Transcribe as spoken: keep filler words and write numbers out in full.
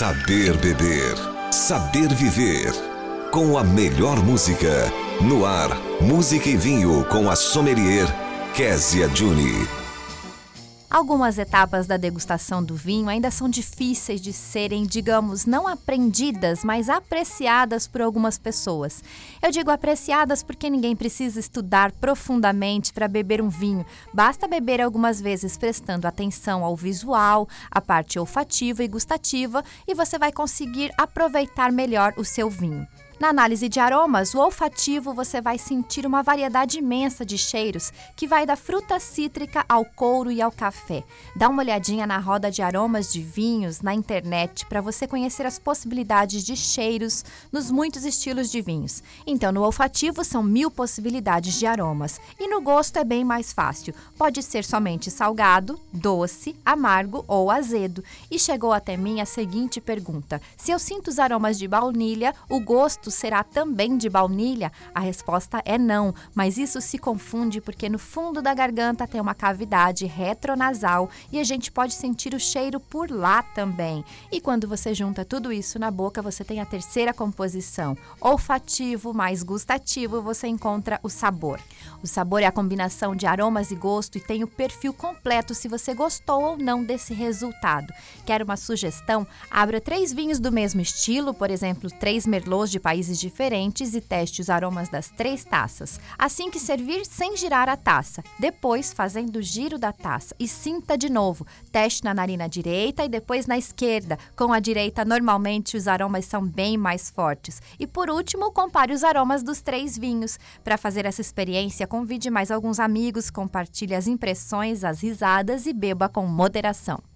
Saber beber, saber viver. Com a melhor música. No ar, Música e Vinho com a sommelier Kézia Juni. Algumas etapas da degustação do vinho ainda são difíceis de serem, digamos, não aprendidas, mas apreciadas por algumas pessoas. Eu digo apreciadas porque ninguém precisa estudar profundamente para beber um vinho. Basta beber algumas vezes prestando atenção ao visual, à parte olfativa e gustativa, e você vai conseguir aproveitar melhor o seu vinho. Na análise de aromas, o olfativo você vai sentir uma variedade imensa de cheiros que vai da fruta cítrica ao couro e ao café. Dá uma olhadinha na roda de aromas de vinhos na internet para você conhecer as possibilidades de cheiros nos muitos estilos de vinhos. Então, no olfativo são mil possibilidades de aromas e no gosto é bem mais fácil. Pode ser somente salgado, doce, amargo ou azedo. E chegou até mim a seguinte pergunta: se eu sinto os aromas de baunilha, o gosto será também de baunilha? A resposta é não, mas isso se confunde porque no fundo da garganta tem uma cavidade retronasal e a gente pode sentir o cheiro por lá também. E quando você junta tudo isso na boca, você tem a terceira composição. Olfativo mais gustativo, você encontra o sabor. O sabor é a combinação de aromas e gosto e tem o perfil completo se você gostou ou não desse resultado. Quer uma sugestão? Abra três vinhos do mesmo estilo, por exemplo, três merlots de países diferentes e teste os aromas das três taças. Assim que servir, sem girar a taça. Depois, fazendo o giro da taça e sinta de novo. Teste na narina direita e depois na esquerda. Com a direita, normalmente, os aromas são bem mais fortes. E por último, compare os aromas dos três vinhos. Para fazer essa experiência, convide mais alguns amigos, compartilhe as impressões, as risadas e beba com moderação.